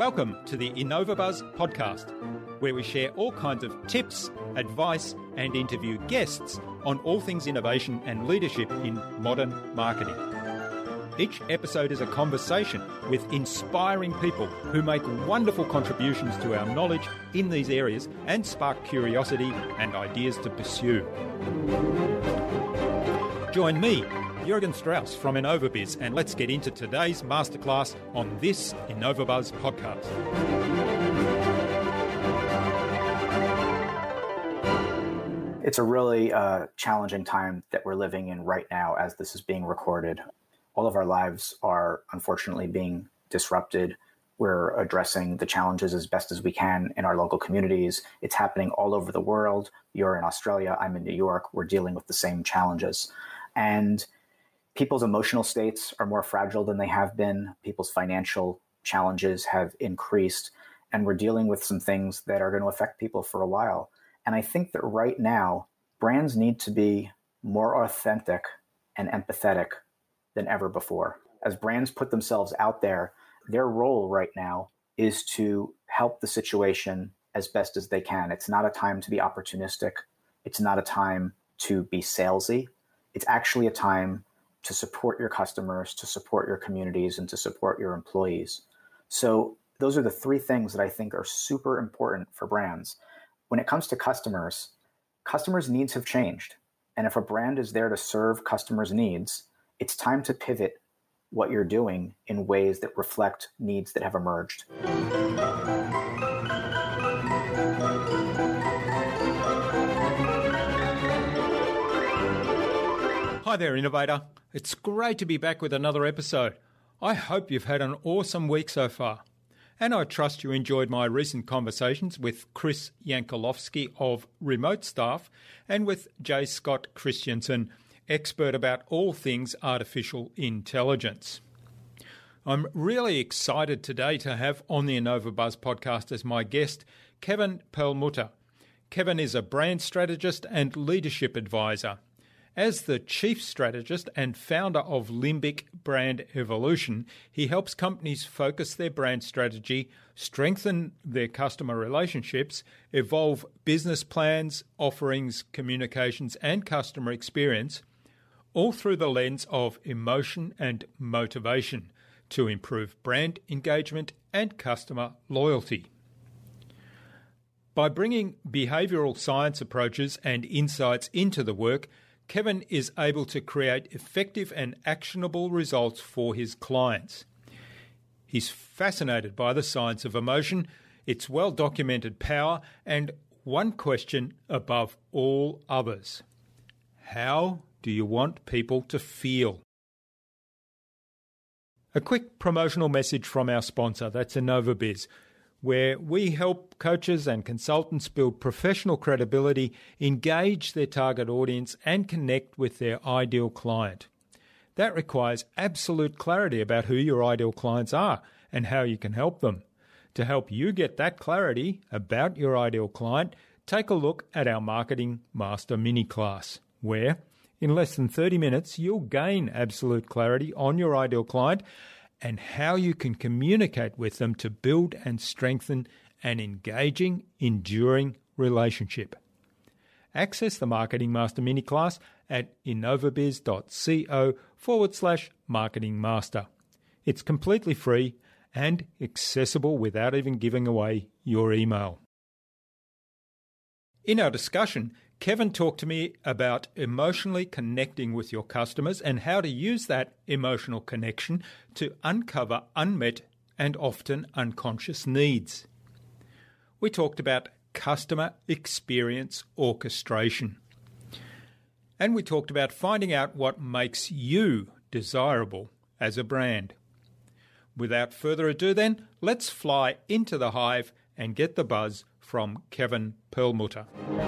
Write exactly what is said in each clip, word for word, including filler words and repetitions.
Welcome to the InnovaBuzz podcast, where we share all kinds of tips, advice, and interview guests on all things innovation and leadership in modern marketing. Each episode is a conversation with inspiring people who make wonderful contributions to our knowledge in these areas and spark curiosity and ideas to pursue. Join me, Jürgen Strauss from InnovaBiz, and let's get into today's masterclass on this InnovaBuzz podcast. It's a really uh, challenging time that we're living in right now as this is being recorded. All of our lives are unfortunately being disrupted. We're addressing the challenges as best as we can in our local communities. It's happening all over the world. You're in Australia, I'm in New York. We're dealing with the same challenges. And people's emotional states are more fragile than they have been. People's financial challenges have increased. And we're dealing with some things that are going to affect people for a while. And I think that right now, brands need to be more authentic and empathetic than ever before. As brands put themselves out there, their role right now is to help the situation as best as they can. It's not a time to be opportunistic. It's not a time to be salesy. It's actually a time to support your customers, to support your communities, and to support your employees. So those are the three things that I think are super important for brands. When it comes to customers, customers' needs have changed. And if a brand is there to serve customers' needs, it's time to pivot what you're doing in ways that reflect needs that have emerged. Hi there, innovator. It's great to be back with another episode. I hope you've had an awesome week so far. And I trust you enjoyed my recent conversations with Chris Yankolowski of Remote Staff and with J. Scott Christensen, expert about all things artificial intelligence. I'm really excited today to have on the InnovaBuzz podcast as my guest, Kevin Perlmutter. Kevin is a brand strategist and leadership advisor. As the chief strategist and founder of Limbic Brand Evolution, he helps companies focus their brand strategy, strengthen their customer relationships, evolve business plans, offerings, communications, and customer experience, all through the lens of emotion and motivation to improve brand engagement and customer loyalty. By bringing behavioural science approaches and insights into the work, Kevin is able to create effective and actionable results for his clients. He's fascinated by the science of emotion, its well-documented power, and one question above all others: how do you want people to feel? A quick promotional message from our sponsor, that's InnovaBiz, where we help coaches and consultants build professional credibility, engage their target audience, and connect with their ideal client. That requires absolute clarity about who your ideal clients are and how you can help them. To help you get that clarity about your ideal client, take a look at our Marketing Master mini class, where in less than thirty minutes, you'll gain absolute clarity on your ideal client and how you can communicate with them to build and strengthen an engaging, enduring relationship. Access the Marketing Master mini class at innovabiz.co forward slash marketing master. It's completely free and accessible without even giving away your email. In our discussion, Kevin talked to me about emotionally connecting with your customers and how to use that emotional connection to uncover unmet and often unconscious needs. We talked about customer experience orchestration. And we talked about finding out what makes you desirable as a brand. Without further ado then, let's fly into the hive and get the buzz from Kevin Perlmutter.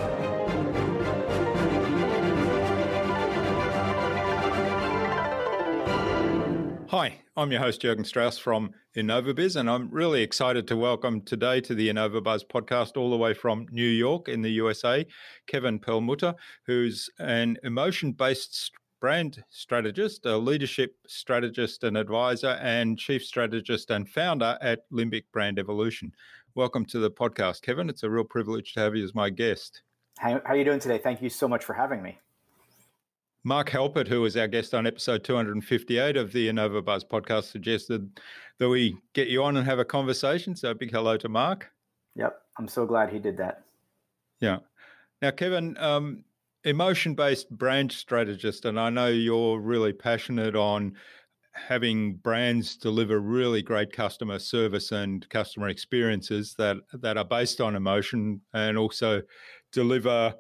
Hi, I'm your host Jürgen Strauss from InnovaBiz, and I'm really excited to welcome today to the InnovaBuzz podcast all the way from New York in the U S A, Kevin Perlmutter, who's an emotion-based brand strategist, a leadership strategist and advisor, and chief strategist and founder at Limbic Brand Evolution. Welcome to the podcast, Kevin. It's a real privilege to have you as my guest. How, how are you doing today? Thank you so much for having me. Mark Halpert, who was our guest on episode two hundred fifty-eight of the InnovaBuzz podcast, suggested that we get you on and have a conversation. So a big hello to Mark. Yep, I'm so glad he did that. Yeah. Now, Kevin, um, emotion-based brand strategist, and I know you're really passionate on having brands deliver really great customer service and customer experiences that, that are based on emotion and also deliver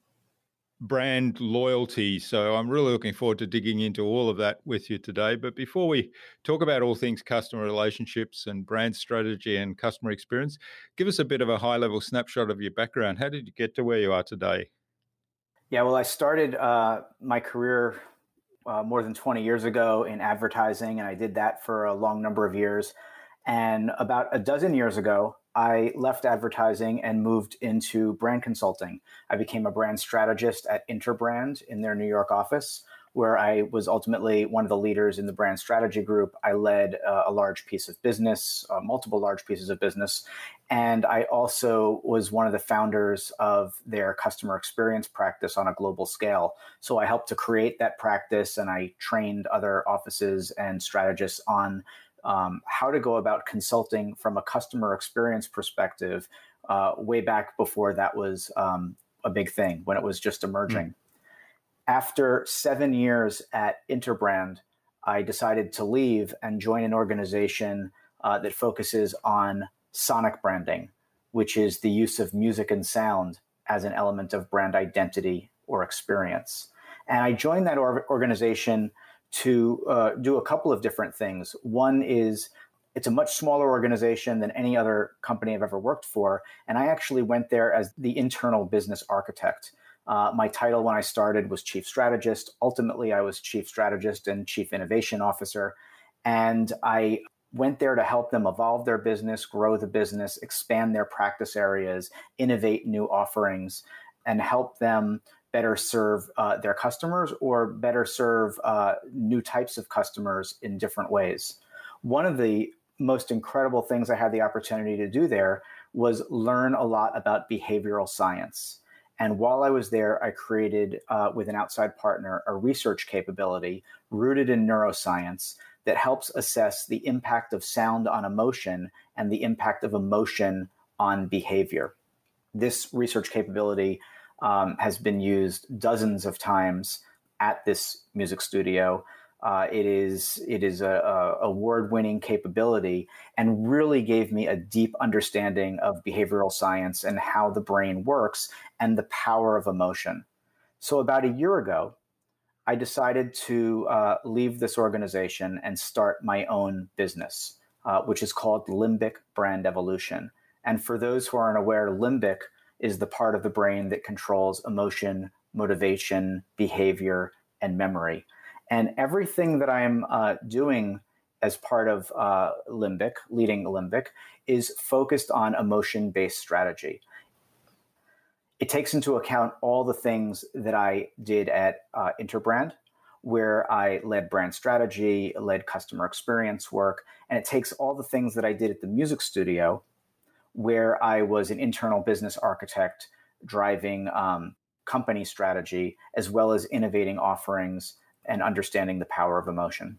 brand loyalty. So I'm really looking forward to digging into all of that with you today. But before we talk about all things customer relationships and brand strategy and customer experience, give us a bit of a high-level snapshot of your background. How did you get to where you are today? Yeah, well, I started uh, my career uh, more than twenty years ago in advertising, and I did that for a long number of years. And about a dozen years ago, I left advertising and moved into brand consulting. I became a brand strategist at Interbrand in their New York office, where I was ultimately one of the leaders in the brand strategy group. I led uh, a large piece of business, uh, multiple large pieces of business. And I also was one of the founders of their customer experience practice on a global scale. So I helped to create that practice, and I trained other offices and strategists on Um, how to go about consulting from a customer experience perspective uh, way back before that was um, a big thing, when it was just emerging. Mm. After seven years at Interbrand, I decided to leave and join an organization uh, that focuses on sonic branding, which is the use of music and sound as an element of brand identity or experience. And I joined that or- organization to uh, do a couple of different things. One is it's a much smaller organization than any other company I've ever worked for. And I actually went there as the internal business architect. Uh, my title when I started was chief strategist. Ultimately, I was chief strategist and chief innovation officer. And I went there to help them evolve their business, grow the business, expand their practice areas, innovate new offerings, and help them better serve uh, their customers or better serve uh, new types of customers in different ways. One of the most incredible things I had the opportunity to do there was learn a lot about behavioral science. And while I was there, I created uh, with an outside partner a research capability rooted in neuroscience that helps assess the impact of sound on emotion and the impact of emotion on behavior. This research capability Um, has been used dozens of times at this music studio. Uh, it is it is a, a award-winning capability and really gave me a deep understanding of behavioral science and how the brain works and the power of emotion. So about a year ago, I decided to uh, leave this organization and start my own business, uh, which is called Limbic Brand Evolution. And for those who aren't aware, Limbic is the part of the brain that controls emotion, motivation, behavior, and memory. And everything that I'm uh, doing as part of uh, Limbic, leading Limbic, is focused on emotion-based strategy. It takes into account all the things that I did at uh, Interbrand, where I led brand strategy, led customer experience work, and it takes all the things that I did at the music studio, where I was an internal business architect driving um, company strategy, as well as innovating offerings and understanding the power of emotion.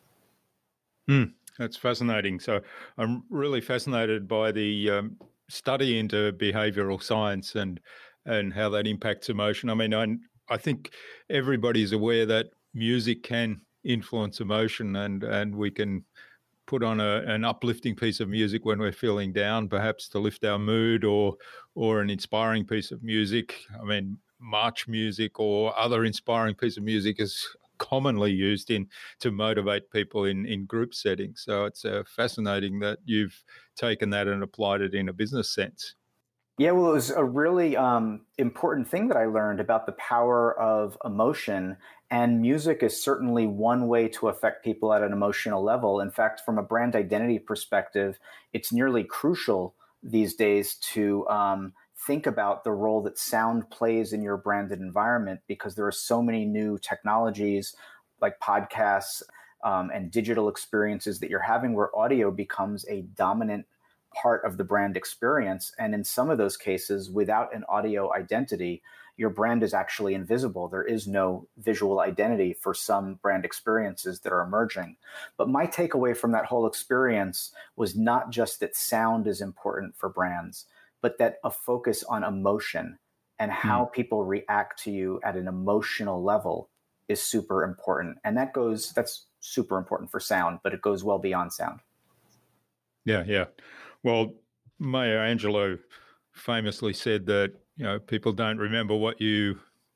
Mm, that's fascinating. So I'm really fascinated by the um, study into behavioral science and and how that impacts emotion. I mean, I, I think everybody's aware that music can influence emotion, and, and we can put on a, an uplifting piece of music when we're feeling down, perhaps to lift our mood, or or an inspiring piece of music. I mean, march music or other inspiring piece of music is commonly used in to motivate people in, in group settings. So it's uh, fascinating that you've taken that and applied it in a business sense. Yeah, well, it was a really um, important thing that I learned about the power of emotion. And music is certainly one way to affect people at an emotional level. In fact, from a brand identity perspective, it's nearly crucial these days to um, think about the role that sound plays in your branded environment, because there are so many new technologies like podcasts um, and digital experiences that you're having where audio becomes a dominant part of the brand experience. And in some of those cases, without an audio identity, your brand is actually invisible. There is no visual identity for some brand experiences that are emerging. But my takeaway from that whole experience was not just that sound is important for brands, but that a focus on emotion and how mm. people react to you at an emotional level is super important. And that goes, that's super important for sound, but it goes well beyond sound. Yeah, yeah. Well, Maya Angelou famously said that, you know, people don't remember what you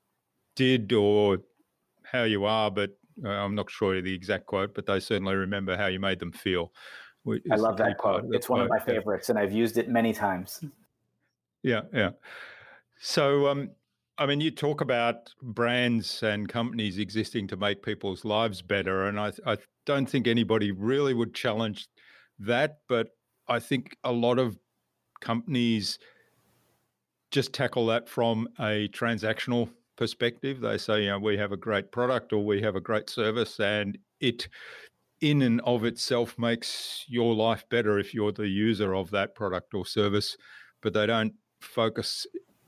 did or how you are, but uh, I'm not sure the exact quote, but they certainly remember how you made them feel. I love that quote. It's one of my favorites, yeah. And I've used it many times. Yeah, yeah. So, um, I mean, you talk about brands and companies existing to make people's lives better, and I, I don't think anybody really would challenge that, but I think a lot of companies just tackle that from a transactional perspective. They say, you know, we have a great product or we have a great service, and it in and of itself makes your life better if you're the user of that product or service, but they don't focus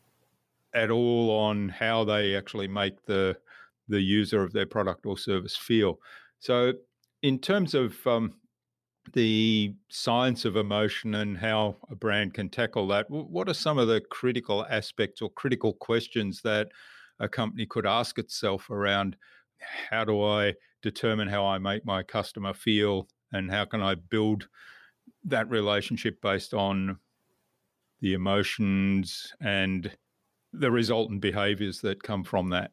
at all on how they actually make the the user of their product or service feel. So in terms of um, the science of emotion and how a brand can tackle that, what are some of the critical aspects or critical questions that a company could ask itself around how do I determine how I make my customer feel, and how can I build that relationship based on the emotions and the resultant behaviors that come from that?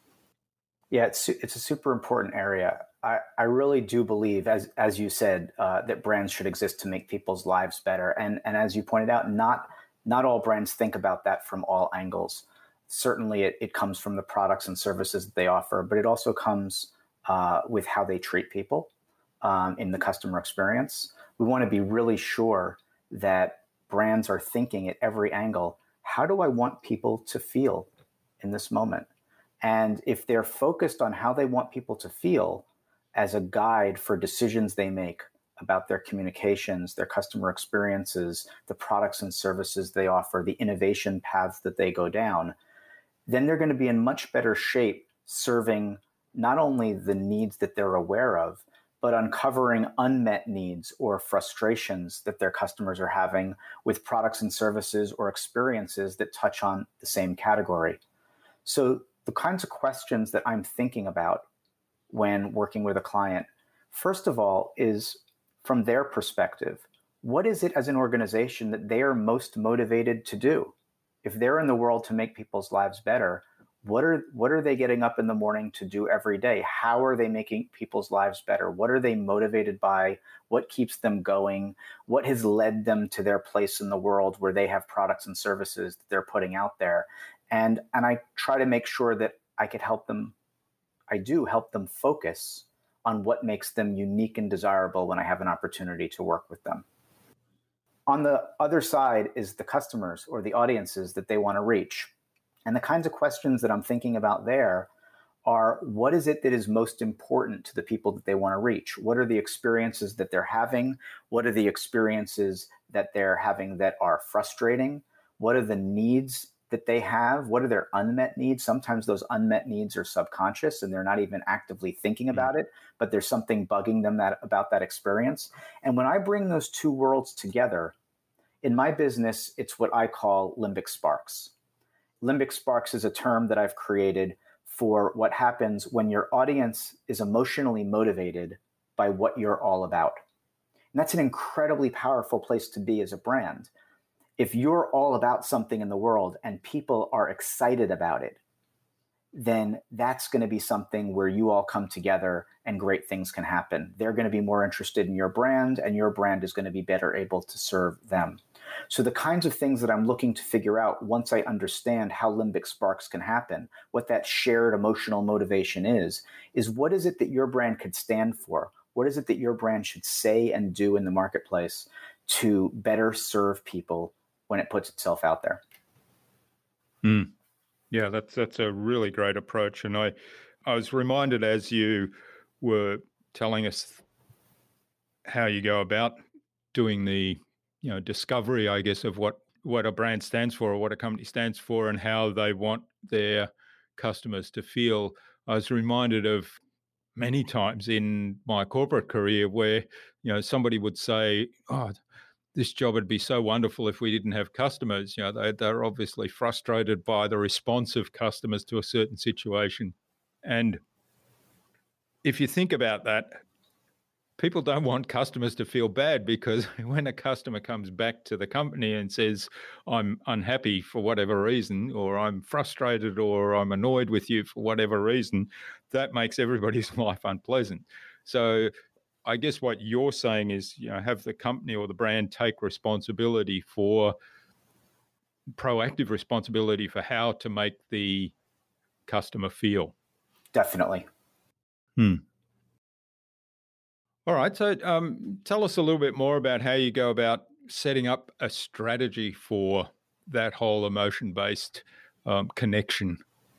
Yeah, it's it's a super important area. I, I really do believe, as as you said, uh, that brands should exist to make people's lives better. And and as you pointed out, not not all brands think about that from all angles. Certainly, it, it comes from the products and services that they offer, but it also comes uh, with how they treat people um, in the customer experience. We want to be really sure that brands are thinking at every angle, how do I want people to feel in this moment? And if they're focused on how they want people to feel as a guide for decisions they make about their communications, their customer experiences, the products and services they offer, the innovation paths that they go down, then they're going to be in much better shape serving not only the needs that they're aware of, but uncovering unmet needs or frustrations that their customers are having with products and services or experiences that touch on the same category. So the kinds of questions that I'm thinking about when working with a client, first of all, is from their perspective, what is it as an organization that they are most motivated to do? If they're in the world to make people's lives better, what are what are they getting up in the morning to do every day? How are they making people's lives better? What are they motivated by? What keeps them going? What has led them to their place in the world where they have products and services that they're putting out there? And, and I try to make sure that I could help them, I do help them focus on what makes them unique and desirable when I have an opportunity to work with them. On the other side is the customers or the audiences that they want to reach. And the kinds of questions that I'm thinking about there are, what is it that is most important to the people that they want to reach? What are the experiences that they're having? What are the experiences that they're having that are frustrating? What are the needs that they have? What are their unmet needs? Sometimes those unmet needs are subconscious and they're not even actively thinking about it, but there's something bugging them that, about that experience. And when I bring those two worlds together, in my business, it's what I call limbic sparks. Limbic sparks is a term that I've created for what happens when your audience is emotionally motivated by what you're all about. And that's an incredibly powerful place to be as a brand. If you're all about something in the world and people are excited about it, then that's going to be something where you all come together and great things can happen. They're going to be more interested in your brand, and your brand is going to be better able to serve them. So the kinds of things that I'm looking to figure out once I understand how limbic sparks can happen, what that shared emotional motivation is, is what is it that your brand could stand for? What is it that your brand should say and do in the marketplace to better serve people when it puts itself out there? Mm. Yeah, that's that's a really great approach. And I, I was reminded as you were telling us how you go about doing the, you know, discovery, I guess, of what, what a brand stands for or what a company stands for and how they want their customers to feel. I was reminded of many times in my corporate career where, you know, somebody would say, oh, this job would be so wonderful if we didn't have customers. You know, they, they're obviously frustrated by the response of customers to a certain situation. And if you think about that, people don't want customers to feel bad, because when a customer comes back to the company and says, I'm unhappy for whatever reason, or I'm frustrated, or I'm annoyed with you for whatever reason, that makes everybody's life unpleasant. So I guess what you're saying is, you know, have the company or the brand take responsibility for proactive responsibility for how to make the customer feel. Definitely. Hmm. All right. So um, tell us a little bit more about how you go about setting up a strategy for that whole emotion-based um, connection.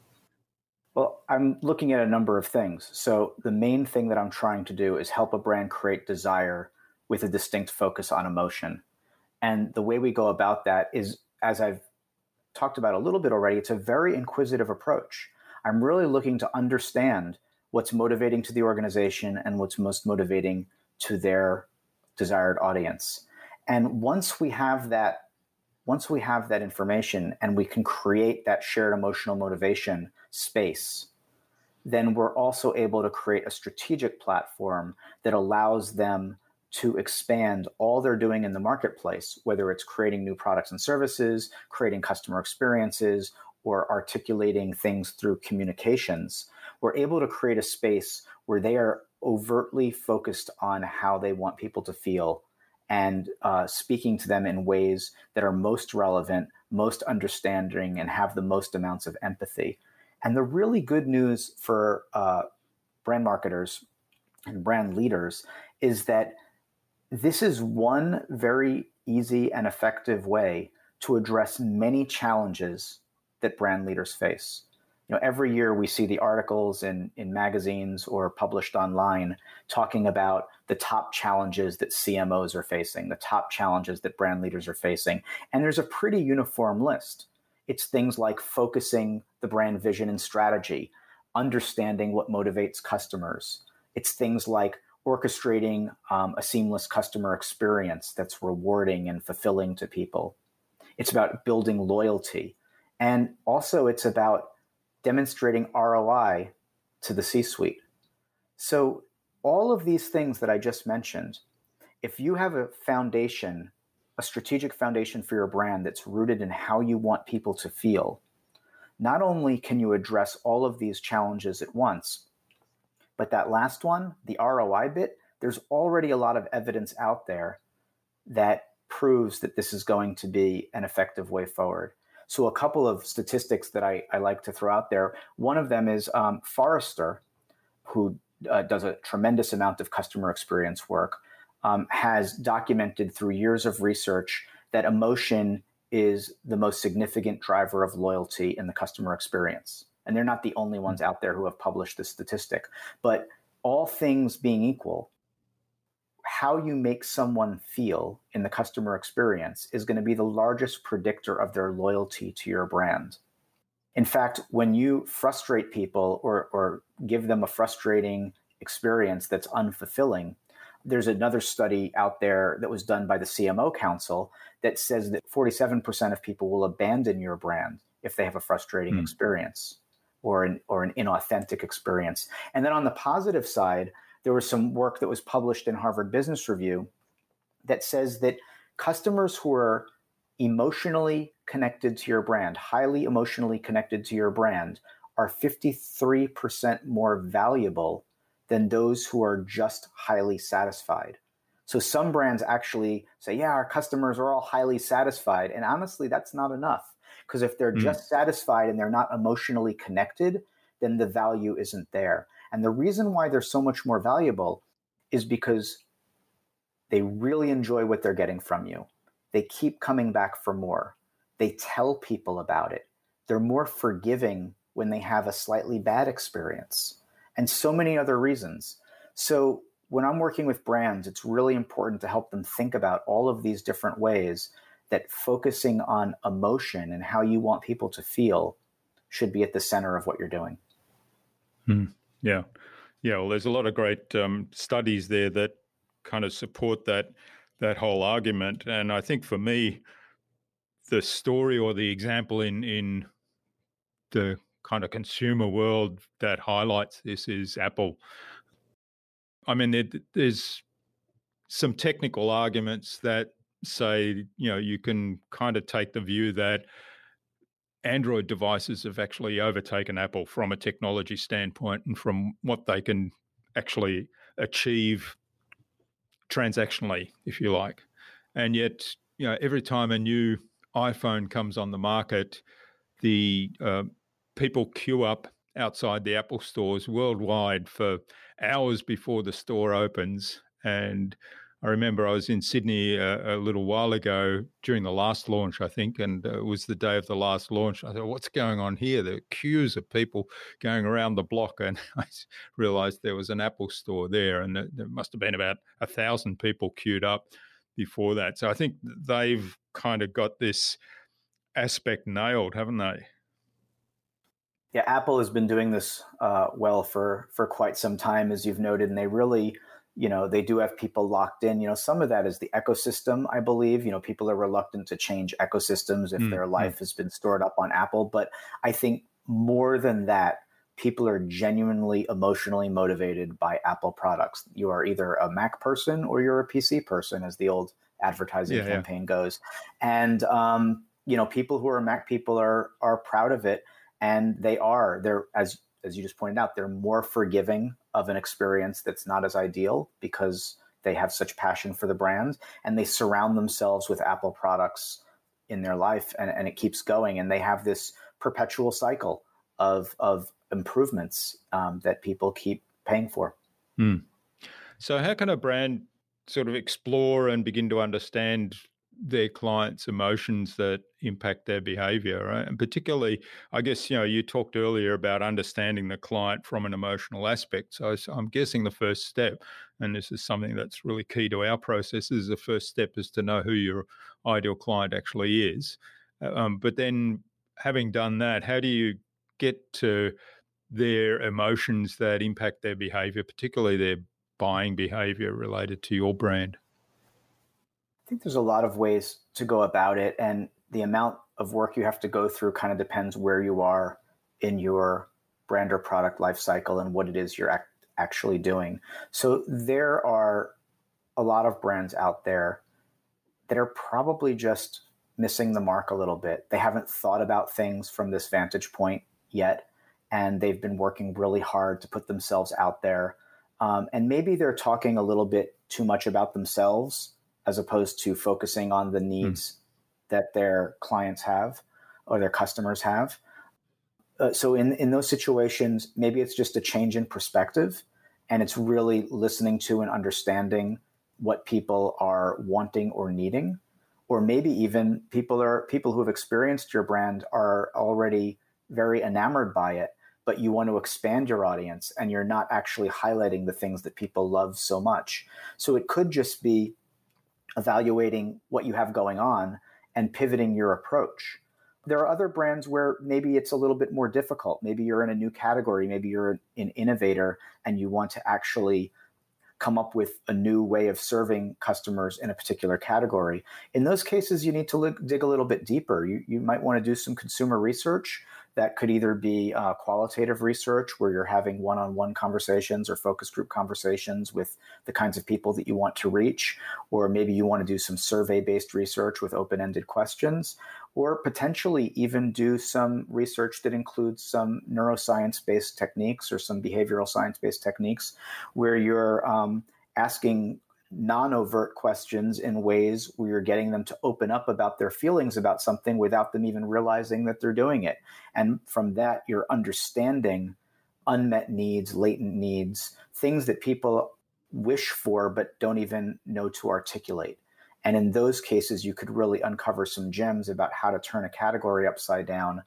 Well, I'm looking at a number of things. So the main thing that I'm trying to do is help a brand create desire with a distinct focus on emotion. And the way we go about that is, as I've talked about a little bit already, it's a very inquisitive approach. I'm really looking to understand what's motivating to the organization and what's most motivating to their desired audience. And once we have that, once we have that information and we can create that shared emotional motivation space, then we're also able to create a strategic platform that allows them to expand all they're doing in the marketplace, whether it's creating new products and services, creating customer experiences, or articulating things through communications. We're able to create a space where they are overtly focused on how they want people to feel and uh, speaking to them in ways that are most relevant, most understanding, and have the most amounts of empathy. And the really good news for uh, brand marketers and brand leaders is that this is one very easy and effective way to address many challenges that brand leaders face. You know, every year we see the articles in, in magazines or published online talking about the top challenges that C M Os are facing, the top challenges that brand leaders are facing. And there's a pretty uniform list. It's things like focusing the brand vision and strategy, understanding what motivates customers. It's things like orchestrating um, a seamless customer experience that's rewarding and fulfilling to people. It's about building loyalty. And also it's about demonstrating R O I to the C-suite. So all of these things that I just mentioned, if you have a foundation, a strategic foundation for your brand that's rooted in how you want people to feel, not only can you address all of these challenges at once, but that last one, the R O I bit, there's already a lot of evidence out there that proves that this is going to be an effective way forward. So a couple of statistics that I, I like to throw out there. One of them is um, Forrester, who uh, does a tremendous amount of customer experience work, um, has documented through years of research that emotion is the most significant driver of loyalty in the customer experience. And they're not the only ones out there who have published this statistic. But all things being equal, how you make someone feel in the customer experience is going to be the largest predictor of their loyalty to your brand. In fact, when you frustrate people or, or give them a frustrating experience that's unfulfilling, there's another study out there that was done by the C M O Council that says that forty-seven percent of people will abandon your brand if they have a frustrating mm. experience or an, or an inauthentic experience. And then on the positive side, there was some work that was published in Harvard Business Review that says that customers who are emotionally connected to your brand, highly emotionally connected to your brand, are fifty-three percent more valuable than those who are just highly satisfied. So some brands actually say, yeah, our customers are all highly satisfied. And honestly, that's not enough. Because if they're mm. just satisfied and they're not emotionally connected, then the value isn't there. And the reason why they're so much more valuable is because they really enjoy what they're getting from you. They keep coming back for more. They tell people about it. They're more forgiving when they have a slightly bad experience, and so many other reasons. So when I'm working with brands, it's really important to help them think about all of these different ways that focusing on emotion and how you want people to feel should be at the center of what you're doing. Hmm. Yeah. Yeah. Well, there's a lot of great um, studies there that kind of support that that whole argument. And I think for me, the story or the example in in the kind of consumer world that highlights this is Apple. I mean, there, there's some technical arguments that say, you know, you can kind of take the view that Android devices have actually overtaken Apple from a technology standpoint and from what they can actually achieve transactionally, if you like. And yet, you know, every time a new iPhone comes on the market, the uh, people queue up outside the Apple stores worldwide for hours before the store opens. And I remember I was in Sydney a, a little while ago during the last launch, I think, and uh, it was the day of the last launch. I thought, what's going on here? There are queues of people going around the block, and I realized there was an Apple store there, and there must have been about a thousand people queued up before that. So I think they've kind of got this aspect nailed, haven't they? Yeah, Apple has been doing this uh, well for for quite some time, as you've noted, and they really, you know, they do have people locked in. You know, some of that is the ecosystem, I believe. You know, people are reluctant to change ecosystems if mm, their life mm. has been stored up on Apple. But I think more than that, people are genuinely emotionally motivated by Apple products. You are either a Mac person or you're a P C person, as the old advertising yeah, campaign yeah. goes. And um, you know, people who are Mac people are are proud of it. And they are, they're, as as you just pointed out, they're more forgiving of an experience that's not as ideal because they have such passion for the brand, and they surround themselves with Apple products in their life, and, and it keeps going. And they have this perpetual cycle of of improvements um, that people keep paying for. Hmm. So how can a brand sort of explore and begin to understand their clients' emotions that impact their behavior, right? And particularly, I guess, you know, you talked earlier about understanding the client from an emotional aspect. So I'm guessing the first step, and this is something that's really key to our process, is the first step is to know who your ideal client actually is. Um, but then having done that, how do you get to their emotions that impact their behavior, particularly their buying behavior related to your brand? I think there's a lot of ways to go about it, and the amount of work you have to go through kind of depends where you are in your brand or product life cycle and what it is you're act- actually doing. So there are a lot of brands out there that are probably just missing the mark a little bit. They haven't thought about things from this vantage point yet, and they've been working really hard to put themselves out there. Um, and maybe they're talking a little bit too much about themselves as opposed to focusing on the needs mm. that their clients have or their customers have. Uh, so in, in those situations, maybe it's just a change in perspective, and it's really listening to and understanding what people are wanting or needing. Or maybe even people are people who have experienced your brand are already very enamored by it, but you want to expand your audience and you're not actually highlighting the things that people love so much. So it could just be evaluating what you have going on and pivoting your approach. There are other brands where maybe it's a little bit more difficult. Maybe you're in a new category, maybe you're an innovator and you want to actually come up with a new way of serving customers in a particular category. In those cases, you need to look, dig a little bit deeper. You, you might want to do some consumer research. That could either be uh, qualitative research, where you're having one-on-one conversations or focus group conversations with the kinds of people that you want to reach, or maybe you want to do some survey-based research with open-ended questions, or potentially even do some research that includes some neuroscience-based techniques or some behavioral science-based techniques, where you're um, asking non-overt questions in ways where you're getting them to open up about their feelings about something without them even realizing that they're doing it. And from that, you're understanding unmet needs, latent needs, things that people wish for but don't even know to articulate. And in those cases, you could really uncover some gems about how to turn a category upside down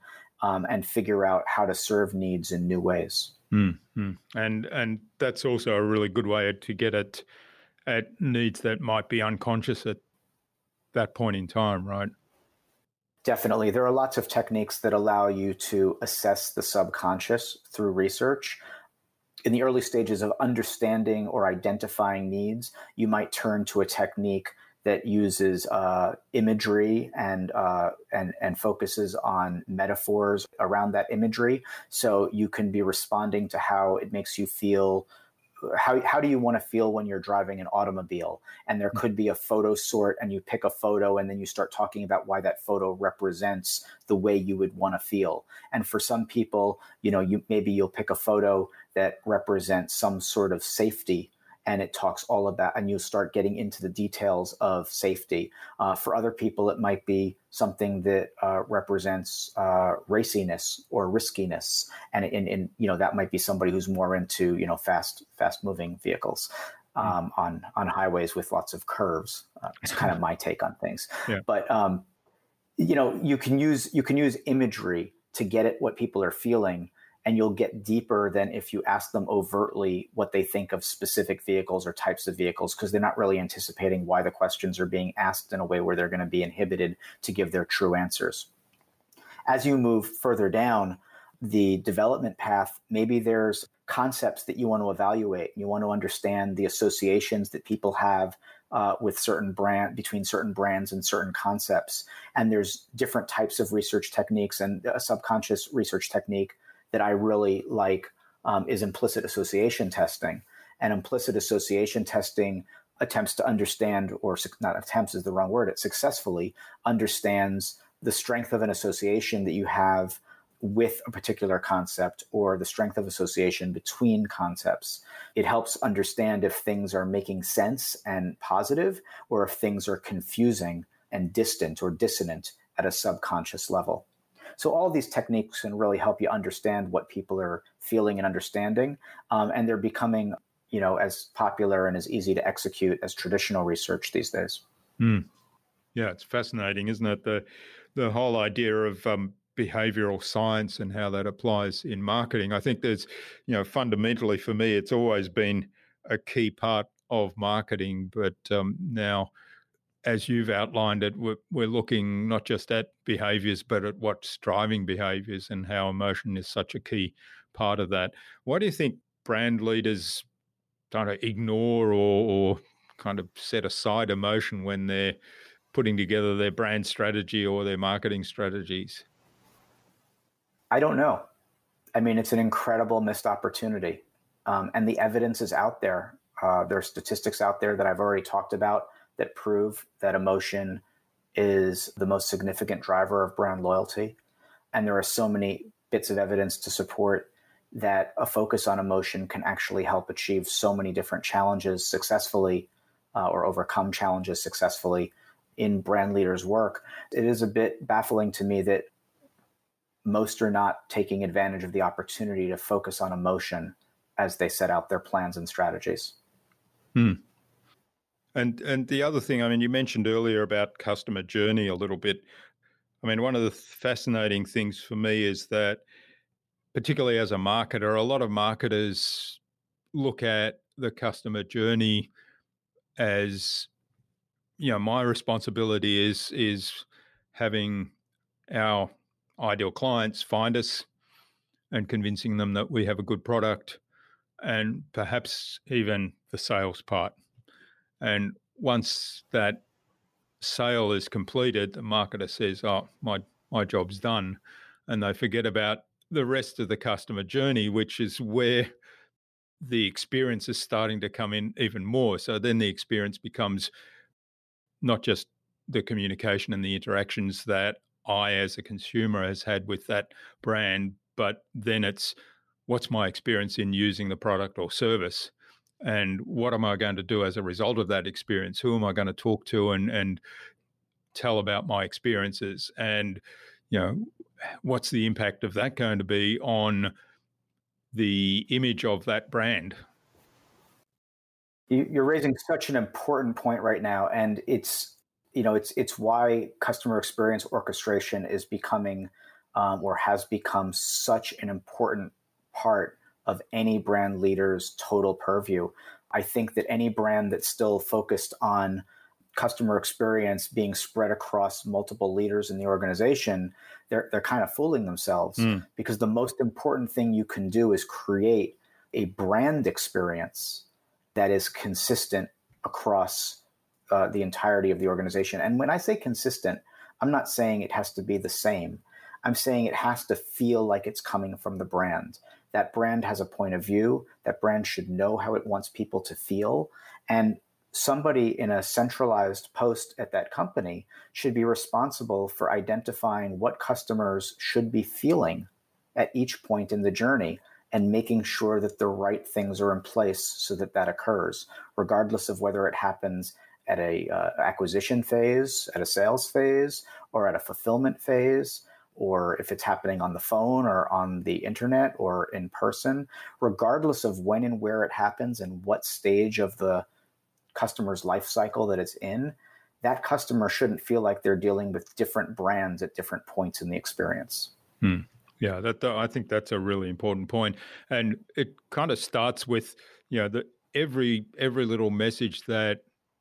um, and figure out how to serve needs in new ways. Mm-hmm. And and that's also a really good way to get at at needs that might be unconscious at that point in time, right? Definitely. There are lots of techniques that allow you to assess the subconscious through research. In the early stages of understanding or identifying needs, you might turn to a technique that uses uh, imagery and uh, and and focuses on metaphors around that imagery. So you can be responding to how it makes you feel. How how do you want to feel when you're driving an automobile? And there could be a photo sort, and you pick a photo, and then you start talking about why that photo represents the way you would want to feel. And for some people, you know, you maybe you'll pick a photo that represents some sort of safety, and it talks all about, and you start getting into the details of safety. Uh, for other people, it might be something that uh, represents uh, raciness or riskiness, and, and, and you know that might be somebody who's more into you know fast fast moving vehicles um, mm. on on highways with lots of curves. Uh, it's kind of my take on things, yeah. But um, you know you can use you can use imagery to get at what people are feeling. And you'll get deeper than if you ask them overtly what they think of specific vehicles or types of vehicles, because they're not really anticipating why the questions are being asked in a way where they're going to be inhibited to give their true answers. As you move further down the development path, maybe there's concepts that you want to evaluate. You want to understand the associations that people have uh, with certain brand between certain brands and certain concepts. And there's different types of research techniques, and a subconscious research technique that I really like um, is implicit association testing. And implicit association testing attempts to understand, or not attempts is the wrong word, it successfully understands the strength of an association that you have with a particular concept, or the strength of association between concepts. It helps understand if things are making sense and positive, or if things are confusing and distant or dissonant at a subconscious level. So all of these techniques can really help you understand what people are feeling and understanding, um, and they're becoming, you know, as popular and as easy to execute as traditional research these days. Mm. Yeah, it's fascinating, isn't it? The the whole idea of um, behavioral science and how that applies in marketing. I think there's, you know, fundamentally for me, it's always been a key part of marketing, but um, now, as you've outlined it, we're, we're looking not just at behaviours, but at what's driving behaviours and how emotion is such a key part of that. Why do you think brand leaders kind of ignore or, or kind of set aside emotion when they're putting together their brand strategy or their marketing strategies? I don't know. I mean, it's an incredible missed opportunity. Um, and the evidence is out there. Uh, there are statistics out there that I've already talked about that prove that emotion is the most significant driver of brand loyalty. And there are so many bits of evidence to support that a focus on emotion can actually help achieve so many different challenges successfully, uh, or overcome challenges successfully in brand leaders' work. It is a bit baffling to me that most are not taking advantage of the opportunity to focus on emotion as they set out their plans and strategies. Hmm. And and the other thing, I mean, you mentioned earlier about customer journey a little bit. I mean, one of the fascinating things for me is that, particularly as a marketer, a lot of marketers look at the customer journey as, you know, my responsibility is is having our ideal clients find us and convincing them that we have a good product, and perhaps even the sales part. And once that sale is completed, the marketer says, oh, my, my job's done. And they forget about the rest of the customer journey, which is where the experience is starting to come in even more. So then the experience becomes not just the communication and the interactions that I as a consumer has had with that brand, but then it's what's my experience in using the product or service, and what am I going to do as a result of that experience? Who am I going to talk to and, and tell about my experiences? And, you know, what's the impact of that going to be on the image of that brand? You're raising such an important point right now, and it's, you know, it's it's why customer experience orchestration is becoming um, or has become such an important part of any brand leader's total purview. I think that any brand that's still focused on customer experience being spread across multiple leaders in the organization, they're they're kind of fooling themselves mm. because the most important thing you can do is create a brand experience that is consistent across uh, the entirety of the organization. And when I say consistent, I'm not saying it has to be the same. I'm saying it has to feel like it's coming from the brand. That brand has a point of view. That brand should know how it wants people to feel. And somebody in a centralized post at that company should be responsible for identifying what customers should be feeling at each point in the journey and making sure that the right things are in place so that that occurs, regardless of whether it happens at a uh, acquisition phase, at a sales phase, or at a fulfillment phase, or if it's happening on the phone or on the internet or in person. Regardless of when and where it happens and what stage of the customer's life cycle that it's in, that customer shouldn't feel like they're dealing with different brands at different points in the experience. Hmm. Yeah, that I think that's a really important point, and it kind of starts with you know the every every little message that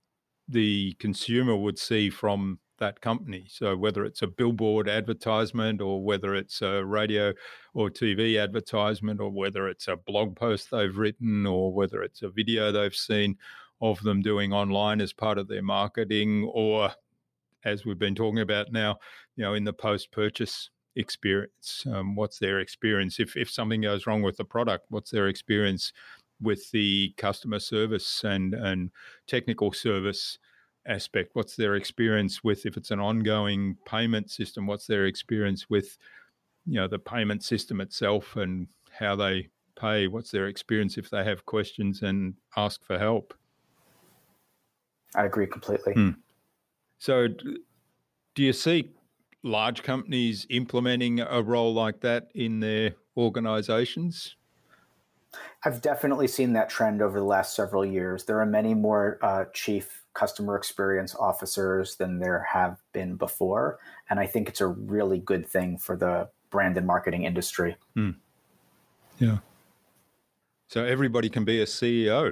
the consumer would see from that company. So whether it's a billboard advertisement or whether it's a radio or T V advertisement or whether it's a blog post they've written or whether it's a video they've seen of them doing online as part of their marketing, or as we've been talking about now, you know, in the post-purchase experience, um, what's their experience? If if something goes wrong with the product, what's their experience with the customer service and, and technical service aspect? What's their experience with, if it's an ongoing payment system, what's their experience with, you know, the payment system itself and how they pay? What's their experience if they have questions and ask for help? I agree completely. Hmm. So do you see large companies implementing a role like that in their organizations? I've definitely seen that trend over the last several years. There are many more uh, chief customer experience officers than there have been before. And I think it's a really good thing for the brand and marketing industry. Hmm. Yeah. So everybody can be a C E O.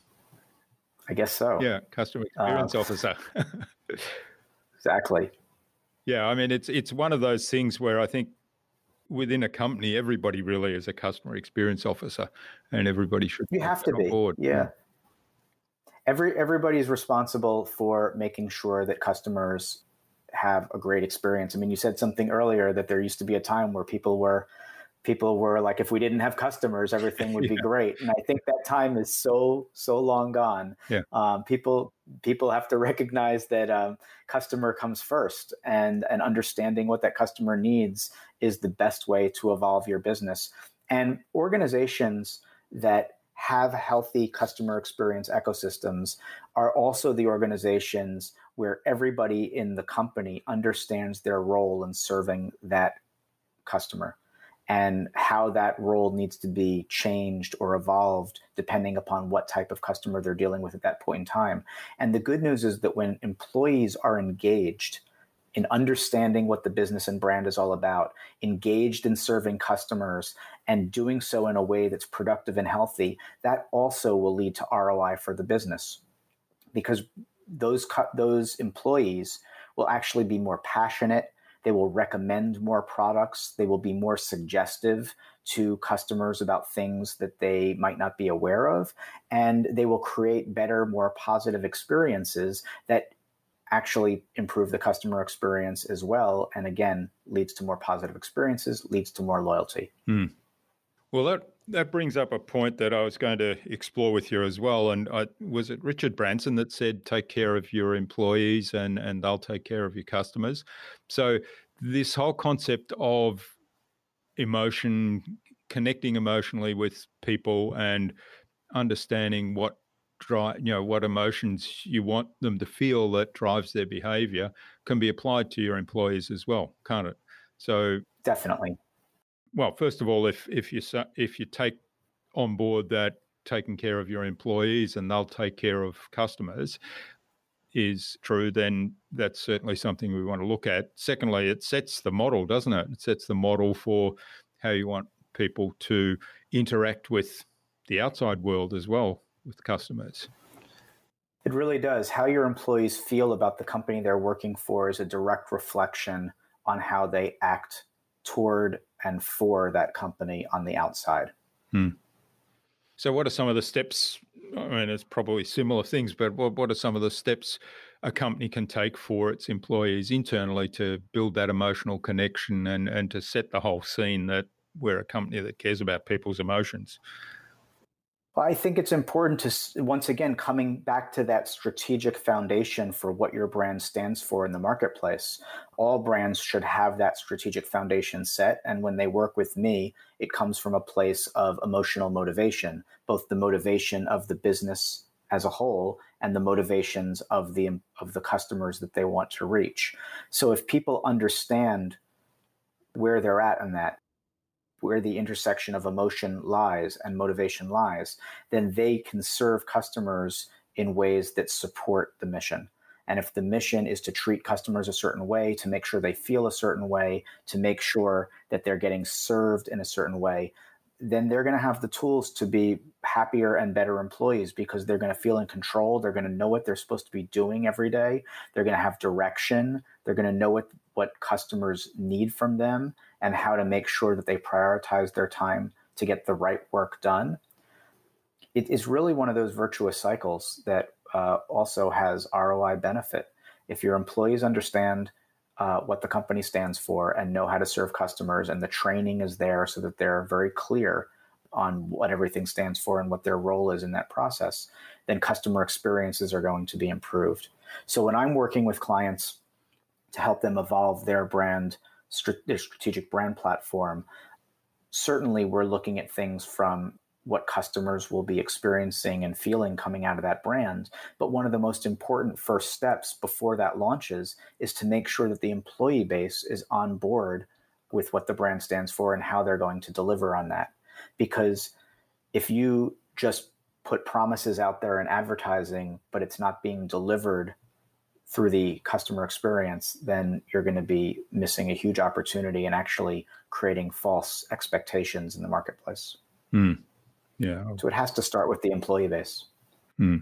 I guess so. Yeah, customer experience uh, officer. Exactly. Yeah, I mean, it's it's one of those things where I think within a company, everybody really is a customer experience officer, and everybody should. You have to be. Board. Yeah. yeah. Every everybody is responsible for making sure that customers have a great experience. I mean, you said something earlier that there used to be a time where people were. People were like, if we didn't have customers, everything would be yeah. great. And I think that time is so, so long gone. Yeah. Um, people people have to recognize that um, customer comes first, and, and understanding what that customer needs is the best way to evolve your business. And organizations that have healthy customer experience ecosystems are also the organizations where everybody in the company understands their role in serving that customer, and how that role needs to be changed or evolved depending upon what type of customer they're dealing with at that point in time. And the good news is that when employees are engaged in understanding what the business and brand is all about, engaged in serving customers, and doing so in a way that's productive and healthy, that also will lead to R O I for the business, because those those employees will actually be more passionate. They will recommend more products. They will be more suggestive to customers about things that they might not be aware of. And they will create better, more positive experiences that actually improve the customer experience as well. And again, leads to more positive experiences, leads to more loyalty. Hmm. Well, that, that brings up a point that I was going to explore with you as well. And I, was it Richard Branson that said, take care of your employees and, and they'll take care of your customers? So this whole concept of emotion, connecting emotionally with people and understanding what drive, you know, what emotions you want them to feel that drives their behavior can be applied to your employees as well, can't it? So definitely. Well, first of all, if if you if you take on board that taking care of your employees and they'll take care of customers, is true, then that's certainly something we want to look at. Secondly, it sets the model, doesn't it? It sets the model for how you want people to interact with the outside world as well, with customers. It really does. How your employees feel about the company they're working for is a direct reflection on how they act toward and for that company on the outside. Hmm. So what are some of the steps? I mean, it's probably similar things, but what, what are some of the steps a company can take for its employees internally to build that emotional connection and, and to set the whole scene that we're a company that cares about people's emotions? I think it's important to, once again, coming back to that strategic foundation for what your brand stands for in the marketplace. All brands should have that strategic foundation set. And when they work with me, it comes from a place of emotional motivation, both the motivation of the business as a whole and the motivations of the, of the customers that they want to reach. So if people understand where they're at in that, where the intersection of emotion lies and motivation lies, then they can serve customers in ways that support the mission. And if the mission is to treat customers a certain way, to make sure they feel a certain way, to make sure that they're getting served in a certain way, then they're going to have the tools to be happier and better employees because they're going to feel in control. They're going to know what they're supposed to be doing every day. They're going to have direction. They're going to know what, what customers need from them and how to make sure that they prioritize their time to get the right work done. It is really one of those virtuous cycles that uh, also has R O I benefit. If your employees understand uh, what the company stands for and know how to serve customers, and the training is there so that they're very clear on what everything stands for and what their role is in that process, then customer experiences are going to be improved. So when I'm working with clients to help them evolve their brand, their strategic brand platform, certainly we're looking at things from what customers will be experiencing and feeling coming out of that brand. But one of the most important first steps before that launches is to make sure that the employee base is on board with what the brand stands for and how they're going to deliver on that. Because if you just put promises out there in advertising, but it's not being delivered through the customer experience, then you're going to be missing a huge opportunity and actually creating false expectations in the marketplace. Mm. Yeah. So it has to start with the employee base. Mm.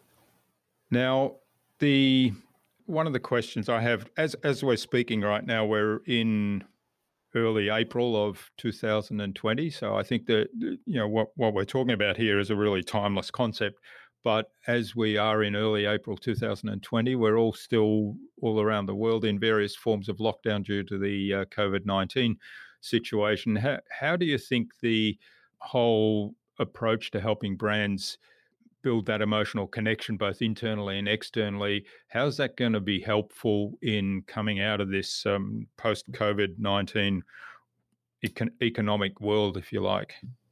Now, the one of the questions I have, as as we're speaking right now, we're in early April of two thousand twenty. So I think that, you know, what, what we're talking about here is a really timeless concept. But as we are in early April two thousand twenty, we're all still all around the world in various forms of lockdown due to the uh, COVID nineteen situation. How, how do you think the whole approach to helping brands build that emotional connection both internally and externally, how's that going to be helpful in coming out of this um, post-COVID nineteen econ- economic world, if you like?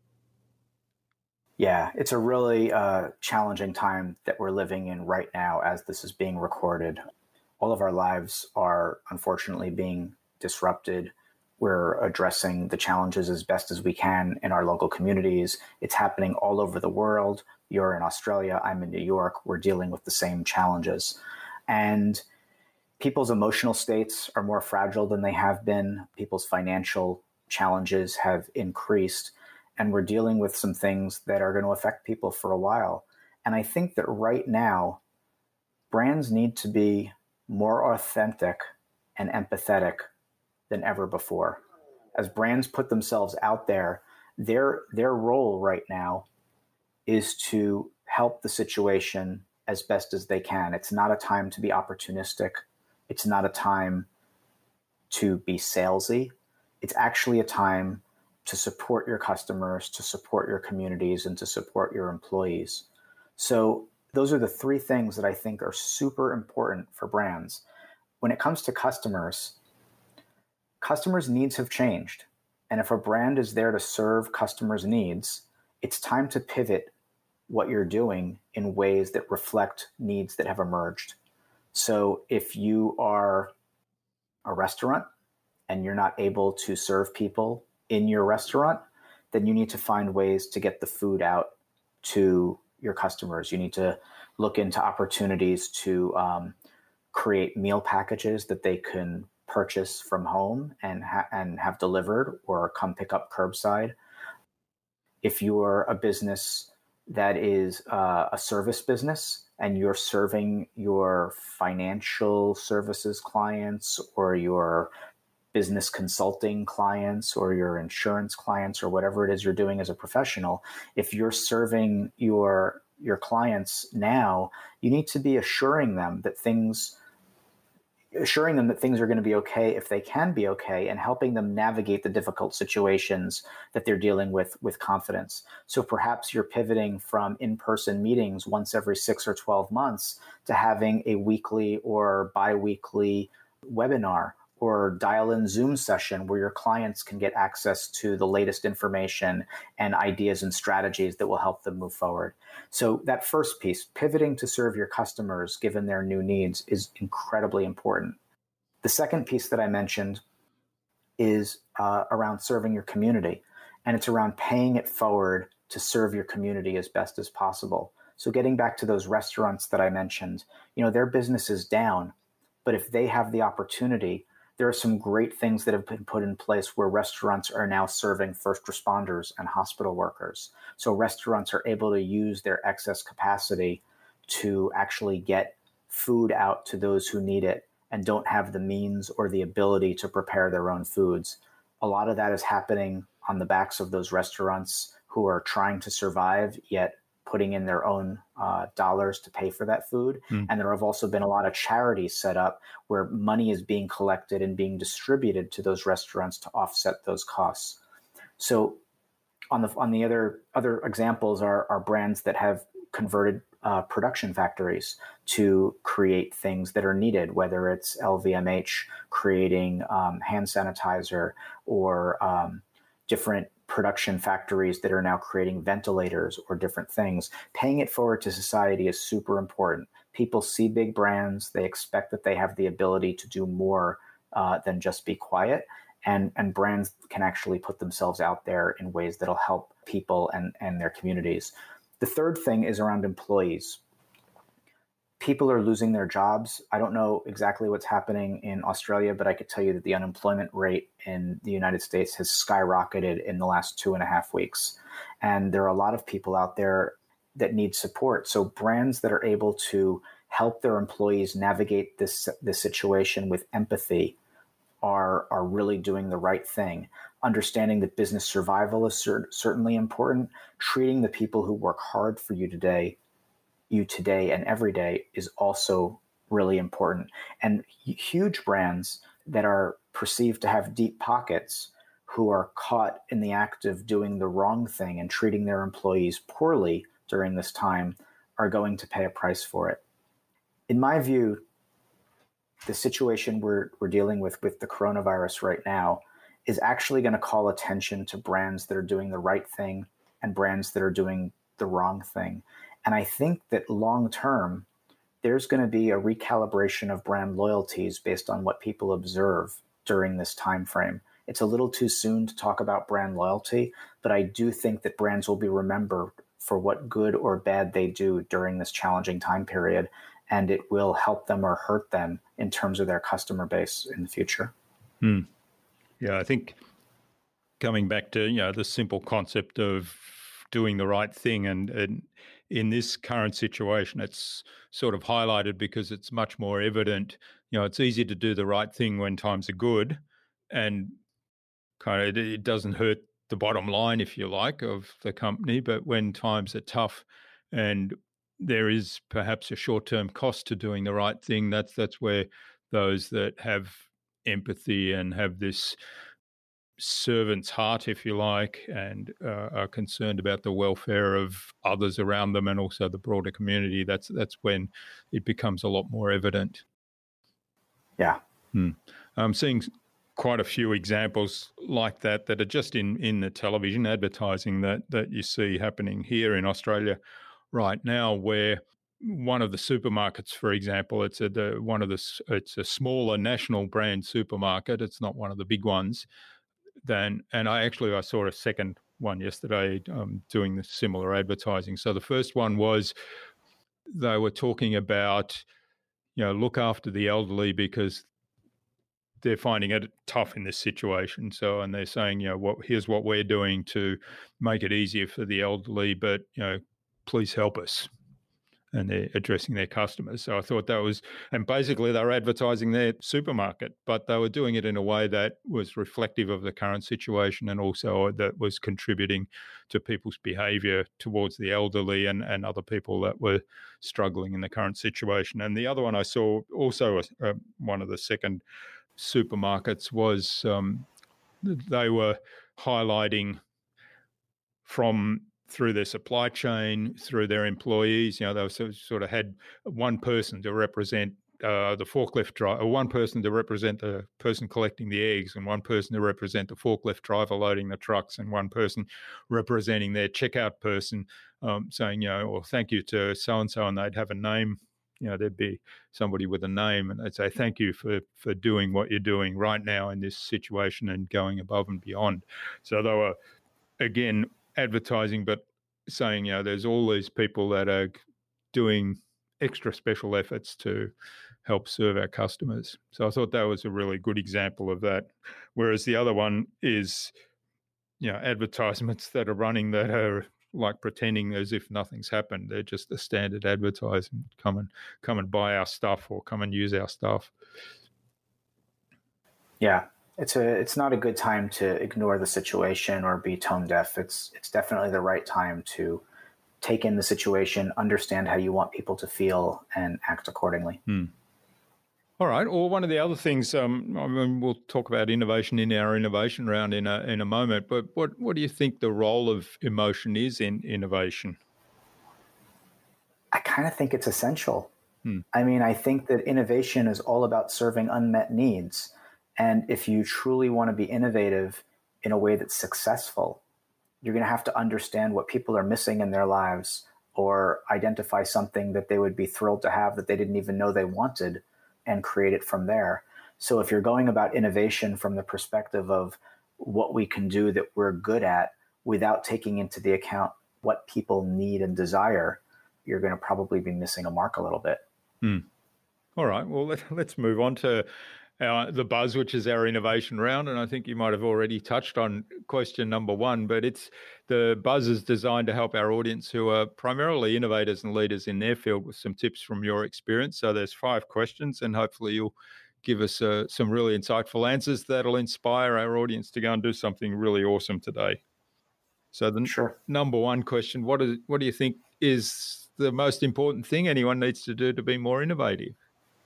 Yeah, it's a really uh, challenging time that we're living in right now as this is being recorded. All of our lives are unfortunately being disrupted. We're addressing the challenges as best as we can in our local communities. It's happening all over the world. You're in Australia, I'm in New York. We're dealing with the same challenges. And people's emotional states are more fragile than they have been. People's financial challenges have increased. And we're dealing with some things that are going to affect people for a while. And I think that right now, brands need to be more authentic and empathetic than ever before. As brands put themselves out there, their their role right now is to help the situation as best as they can. It's not a time to be opportunistic. It's not a time to be salesy. It's actually a time to support your customers, to support your communities, and to support your employees. So those are the three things that I think are super important for brands. When it comes to customers, customers' needs have changed. And if a brand is there to serve customers' needs, it's time to pivot what you're doing in ways that reflect needs that have emerged. So if you are a restaurant and you're not able to serve people in your restaurant, then you need to find ways to get the food out to your customers. You need to look into opportunities to um, create meal packages that they can purchase from home and ha- and have delivered or come pick up curbside. If you're a business that is uh, a service business and you're serving your financial services clients or your business consulting clients or your insurance clients or whatever it is you're doing as a professional, if you're serving your your clients now, you need to be assuring them that things assuring them that things are going to be okay if they can be okay, and helping them navigate the difficult situations that they're dealing with with confidence. So perhaps you're pivoting from in-person meetings once every six or twelve months to having a weekly or bi-weekly webinar or dial-in Zoom session where your clients can get access to the latest information and ideas and strategies that will help them move forward. So that first piece, pivoting to serve your customers given their new needs, is incredibly important. The second piece that I mentioned is uh, around serving your community, and it's around paying it forward to serve your community as best as possible. So getting back to those restaurants that I mentioned, you know, their business is down, but if they have the opportunity, there are some great things that have been put in place where restaurants are now serving first responders and hospital workers. So restaurants are able to use their excess capacity to actually get food out to those who need it and don't have the means or the ability to prepare their own foods. A lot of that is happening on the backs of those restaurants who are trying to survive, yet putting in their own uh, dollars to pay for that food. Mm. And there have also been a lot of charities set up where money is being collected and being distributed to those restaurants to offset those costs. So on the on the other other examples are, are brands that have converted uh, production factories to create things that are needed, whether it's L V M H creating um, hand sanitizer or um, different production factories that are now creating ventilators or different things. Paying it forward to society is super important. People see big brands, they expect that they have the ability to do more uh, than just be quiet. And, and brands can actually put themselves out there in ways that'll help people and, and their communities. The third thing is around employees. People are losing their jobs. I don't know exactly what's happening in Australia, but I could tell you that the unemployment rate in the United States has skyrocketed in the last two and a half weeks. And there are a lot of people out there that need support. So brands that are able to help their employees navigate this, this situation with empathy are, are really doing the right thing. Understanding that business survival is cer- certainly important. Treating the people who work hard for you today you today and every day is also really important. And huge brands that are perceived to have deep pockets who are caught in the act of doing the wrong thing and treating their employees poorly during this time are going to pay a price for it. In my view, the situation we're, we're dealing with with the coronavirus right now is actually going to call attention to brands that are doing the right thing and brands that are doing the wrong thing. And I think that long term, there's going to be a recalibration of brand loyalties based on what people observe during this time frame. It's a little too soon to talk about brand loyalty, but I do think that brands will be remembered for what good or bad they do during this challenging time period, and it will help them or hurt them in terms of their customer base in the future. Hmm. Yeah, I think coming back to, you know, the simple concept of doing the right thing, and, and in this current situation, it's sort of highlighted because it's much more evident. You know, it's easy to do the right thing when times are good, and kind of it doesn't hurt the bottom line, if you like, of the company. But when times are tough and there is perhaps a short-term cost to doing the right thing, that's that's where those that have empathy and have this servant's heart, if you like, and uh, are concerned about the welfare of others around them and also the broader community, that's that's when it becomes a lot more evident. Yeah. Hmm. I'm seeing quite a few examples like that that are just in, in the television advertising that, that you see happening here in Australia right now, where one of the supermarkets, for example, it's a the, one of the it's a smaller national brand supermarket. It's not one of the big ones. Then, and I actually I saw a second one yesterday um, doing the similar advertising. So the first one was they were talking about, you know, look after the elderly because they're finding it tough in this situation. So, and they're saying, you know, what here's what we're doing to make it easier for the elderly, but, you know, please help us. And they're addressing their customers. So I thought that was, and basically they were advertising their supermarket, but they were doing it in a way that was reflective of the current situation and also that was contributing to people's behaviour towards the elderly and, and other people that were struggling in the current situation. And the other one I saw also, uh, one of the second supermarkets was um, they were highlighting from through their supply chain, through their employees. You know, they sort of, sort of had one person to represent uh, the forklift driver, one person to represent the person collecting the eggs, and one person to represent the forklift driver loading the trucks, and one person representing their checkout person, um, saying, you know, well, thank you to so-and-so, and they'd have a name. You know, there'd be somebody with a name and they'd say, thank you for, for doing what you're doing right now in this situation and going above and beyond. So they were, again, advertising, but saying, you know, there's all these people that are doing extra special efforts to help serve our customers. So I thought that was a really good example of that. Whereas the other one is, you know, advertisements that are running that are like pretending as if nothing's happened. They're just the standard advertisement. Come and come and buy our stuff or come and use our stuff. Yeah. It's a it's not a good time to ignore the situation or be tone deaf. It's it's definitely the right time to take in the situation, understand how you want people to feel, and act accordingly. Hmm. All right. Well, one of the other things, um, I mean, we'll talk about innovation in our innovation round in a in a moment. But what what do you think the role of emotion is in innovation? I kind of think it's essential. Hmm. I mean, I think that innovation is all about serving unmet needs. And if you truly want to be innovative in a way that's successful, you're going to have to understand what people are missing in their lives or identify something that they would be thrilled to have that they didn't even know they wanted and create it from there. So if you're going about innovation from the perspective of what we can do that we're good at without taking into the account what people need and desire, you're going to probably be missing a mark a little bit. Hmm. All right. Well, let, let's move on to Our, the buzz, which is our innovation round. And I think you might have already touched on question number one, but it's the buzz is designed to help our audience who are primarily innovators and leaders in their field with some tips from your experience. So there's five questions and hopefully you'll give us uh, some really insightful answers that'll inspire our audience to go and do something really awesome today. So the sure. n- number one question, what, is, what do you think is the most important thing anyone needs to do to be more innovative?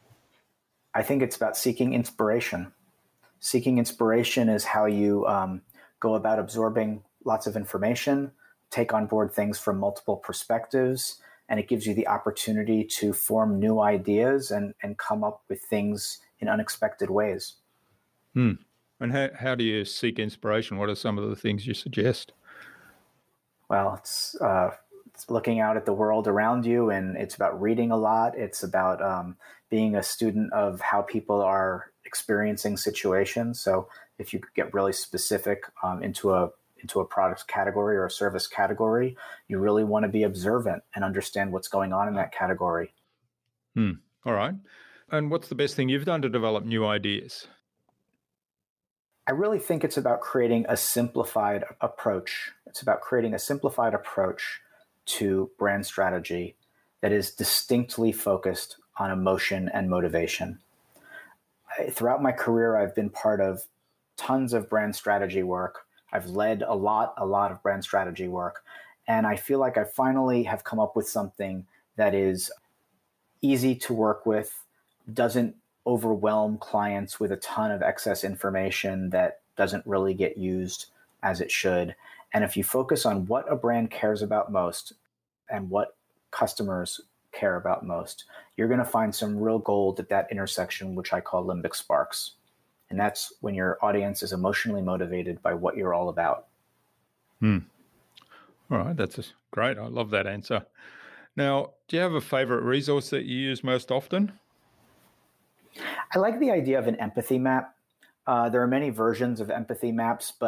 I think it's about seeking inspiration. Seeking inspiration is how you um, go about absorbing lots of information, take on board things from multiple perspectives, and it gives you the opportunity to form new ideas and, and come up with things in unexpected ways. Hmm. And how, how do you seek inspiration? What are some of the things you suggest? Well, it's, uh, it's looking out at the world around you, and it's about reading a lot. It's about um, being a student of how people are experiencing situations. So if you get really specific um, into a into a product category or a service category, you really want to be observant and understand what's going on in that category. Hmm. All right. And what's the best thing you've done to develop new ideas? I really think it's about creating a simplified approach. It's about creating a simplified approach to brand strategy that is distinctly focused on emotion and motivation. I, throughout my career, I've been part of tons of brand strategy work. I've led a lot, a lot of brand strategy work. And I feel like I finally have come up with something that is easy to work with, doesn't overwhelm clients with a ton of excess information that doesn't really get used as it should. And if you focus on what a brand cares about most and what customers care about most, you're going to find some real gold at that intersection, which I call limbic sparks. And that's when your audience is emotionally motivated by what you're all about. Hmm. All right. That's great. I love that answer. Now, do you have a favorite resource that you use most often? I like the idea of an empathy map. Uh, there are many versions of empathy maps, but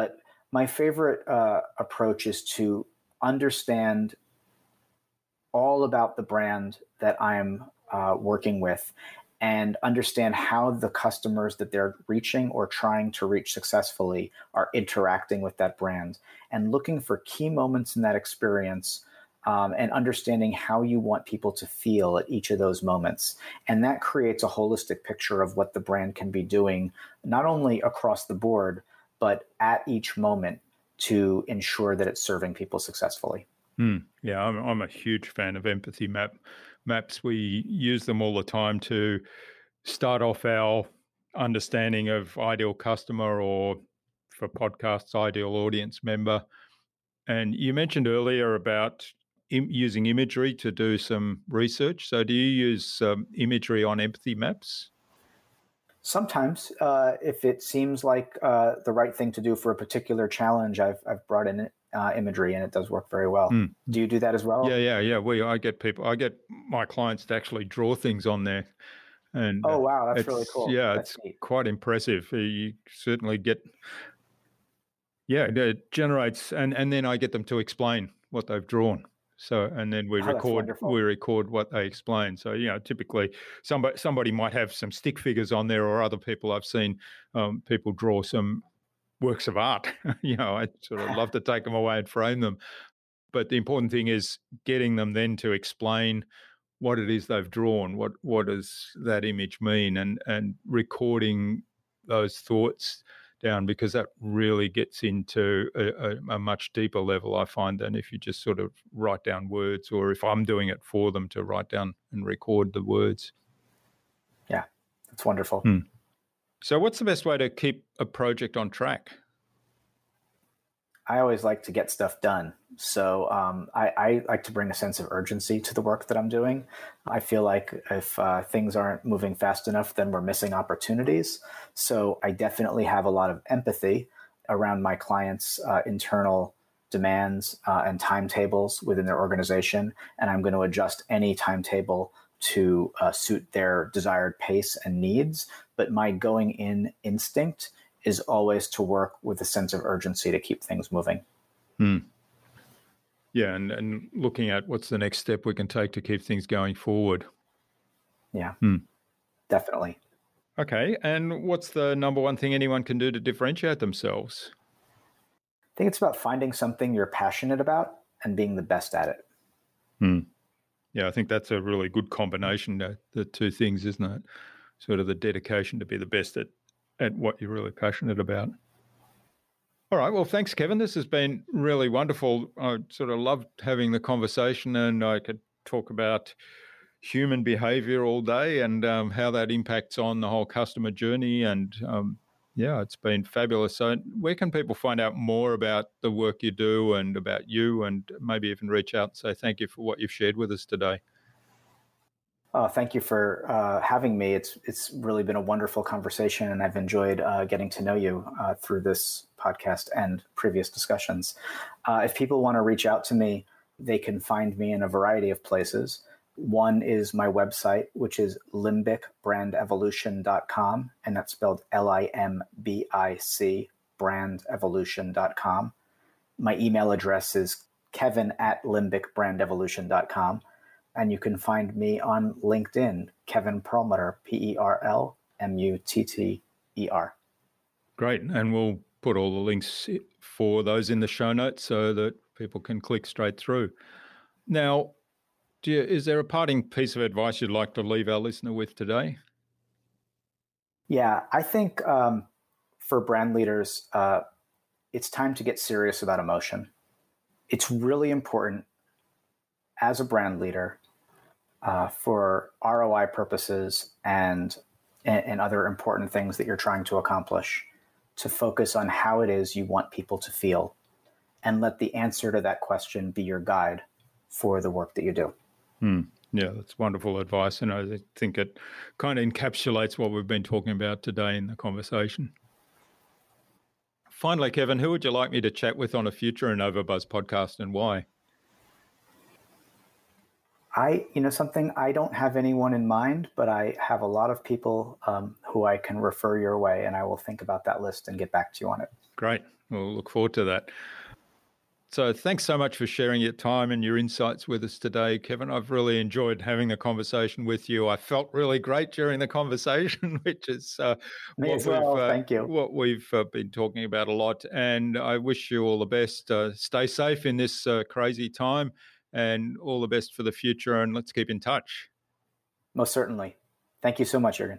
My favorite uh, approach is to understand all about the brand that I'm uh, working with and understand how the customers that they're reaching or trying to reach successfully are interacting with that brand, and looking for key moments in that experience, um, and understanding how you want people to feel at each of those moments. And that creates a holistic picture of what the brand can be doing, not only across the board, but at each moment to ensure that it's serving people successfully. Mm, yeah, I'm, I'm a huge fan of empathy map maps. We use them all the time to start off our understanding of ideal customer, or for podcasts, ideal audience member. And you mentioned earlier about im- using imagery to do some research. So do you use um, imagery on empathy maps? Sometimes, uh, if it seems like uh, the right thing to do for a particular challenge, I've I've brought in uh, imagery, and it does work very well. Mm. Do you do that as well? Yeah, yeah, yeah. We I get people, I get my clients to actually draw things on there, and oh wow, that's really cool. Yeah, that's it's neat. Quite impressive. You certainly get, yeah, it generates, and and then I get them to explain what they've drawn. So, and then we oh, record we record what they explain. So, you know, typically somebody somebody might have some stick figures on there, or other people I've seen um, people draw some works of art. You know, I sort of love to take them away and frame them. But the important thing is getting them then to explain what it is they've drawn, what what does that image mean, and and recording those thoughts down, because that really gets into a, a, a much deeper level, I find, than if you just sort of write down words, or if I'm doing it for them to write down and record the words. Yeah, that's wonderful. Hmm. So what's the best way to keep a project on track? I always like to get stuff done. So um, I, I like to bring a sense of urgency to the work that I'm doing. I feel like if uh, things aren't moving fast enough, then we're missing opportunities. So I definitely have a lot of empathy around my clients' uh, internal demands uh, and timetables within their organization. And I'm going to adjust any timetable to uh, suit their desired pace and needs. But my going in instinct is always to work with a sense of urgency to keep things moving. Hmm. Yeah, and, and looking at what's the next step we can take to keep things going forward. Yeah, hmm. Definitely. Okay, and what's the number one thing anyone can do to differentiate themselves? I think it's about finding something you're passionate about and being the best at it. Hmm. Yeah, I think that's a really good combination, the, the two things, isn't it? Sort of the dedication to be the best at at what you're really passionate about. All right. Well, thanks, Kevin. This has been really wonderful. I sort of loved having the conversation, and I could talk about human behavior all day and um, how that impacts on the whole customer journey. And um, yeah, it's been fabulous. So where can people find out more about the work you do and about you, and maybe even reach out and say thank you for what you've shared with us today? Oh, thank you for uh, having me. It's it's really been a wonderful conversation, and I've enjoyed uh, getting to know you uh, through this podcast and previous discussions. Uh, if people want to reach out to me, they can find me in a variety of places. One is my website, which is limbic brand evolution dot com, and that's spelled L I M B I C, brand evolution dot com. My email address is kevin at limbic brand evolution dot com. And you can find me on LinkedIn, Kevin Perlmutter, P E R L M U T T E R. Great. And we'll put all the links for those in the show notes so that people can click straight through. Now, do you, is there a parting piece of advice you'd like to leave our listener with today? Yeah, I think um, for brand leaders, uh, it's time to get serious about emotion. It's really important as a brand leader, uh, for R O I purposes and, and and other important things that you're trying to accomplish, to focus on how it is you want people to feel, and let the answer to that question be your guide for the work that you do. Hmm. Yeah, that's wonderful advice, and I think it kind of encapsulates what we've been talking about today in the conversation. Finally, Kevin, who would you like me to chat with on a future InnovaBuzz podcast, and why? I, you know, something, I don't have anyone in mind, but I have a lot of people um, who I can refer your way, and I will think about that list and get back to you on it. Great. We'll look forward to that. So thanks so much for sharing your time and your insights with us today, Kevin. I've really enjoyed having the conversation with you. I felt really great during the conversation, which is uh, Me what, as well. we've, uh, Thank you. what we've uh, been talking about a lot. And I wish you all the best. Uh, stay safe in this uh, crazy time, and all the best for the future. And let's keep in touch. Most certainly. Thank you so much, Jürgen.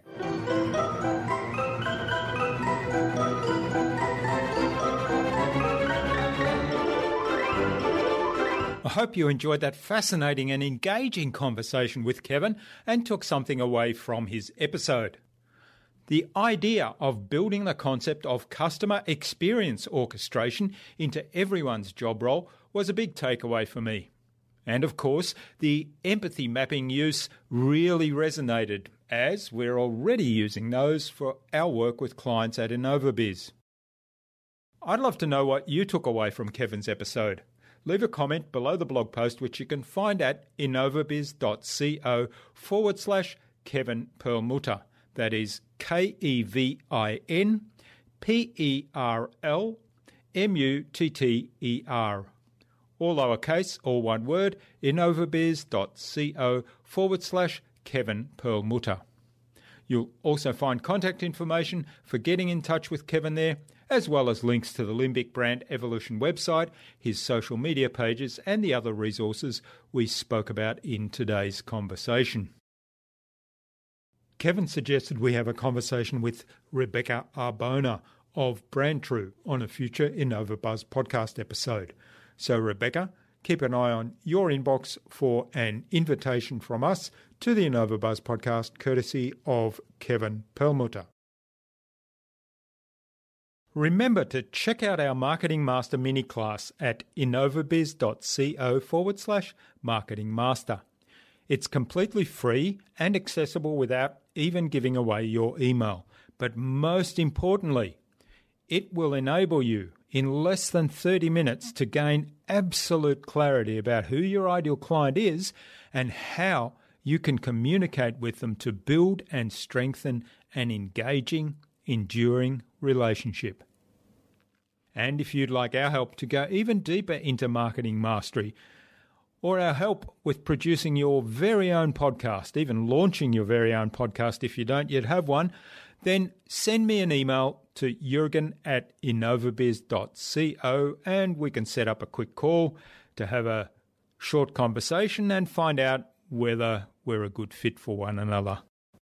I hope you enjoyed that fascinating and engaging conversation with Kevin and took something away from his episode. The idea of building the concept of customer experience orchestration into everyone's job role was a big takeaway for me. And of course, the empathy mapping use really resonated, as we're already using those for our work with clients at InnovaBiz. I'd love to know what you took away from Kevin's episode. Leave a comment below the blog post, which you can find at innovabiz.co forward slash Kevin Perlmutter. That is K E V I N P E R L M U T T E R. All lowercase, all one word, innovabiz.co forward slash Kevin Perlmutter. You'll also find contact information for getting in touch with Kevin there, as well as links to the Limbic Brand Evolution website, his social media pages, and the other resources we spoke about in today's conversation. Kevin suggested we have a conversation with Rebecca Arbona of BrandTrue on a future InnovaBuzz podcast episode. So, Rebecca, keep an eye on your inbox for an invitation from us to the InnovaBuzz podcast, courtesy of Kevin Perlmutter. Remember to check out our Marketing Master mini class at innovabiz.co forward slash marketing master. It's completely free and accessible without even giving away your email. But most importantly, it will enable you in less than thirty minutes to gain absolute clarity about who your ideal client is and how you can communicate with them to build and strengthen an engaging, enduring relationship. And if you'd like our help to go even deeper into marketing mastery, or our help with producing your very own podcast, even launching your very own podcast if you don't yet have one, then send me an email to Jürgen at innovabiz.co and we can set up a quick call to have a short conversation and find out whether we're a good fit for one another.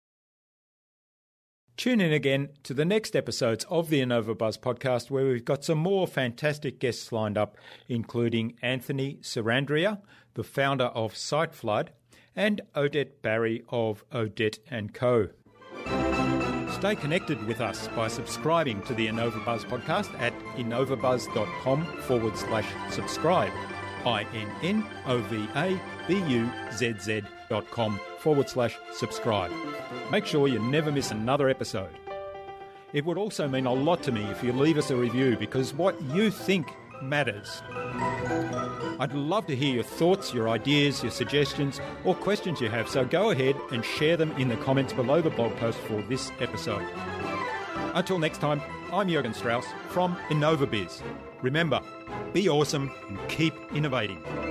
Tune in again to the next episodes of the InnovaBuzz podcast, where we've got some more fantastic guests lined up, including Anthony Sarandria, the founder of SiteFlood, and Odette Barry of Odette and Co. Stay connected with us by subscribing to the InnovaBuzz podcast at innovabuzz.com forward slash subscribe. I-N-N-O-V-A-B-U-Z-Z dot com forward slash subscribe. Make sure you never miss another episode. It would also mean a lot to me if you leave us a review, because what you think matters. I'd love to hear your thoughts, your ideas, your suggestions, or questions you have, so go ahead and share them in the comments below the blog post for this episode. Until next time, I'm Jürgen Strauss from InnovaBiz. Remember, be awesome and keep innovating.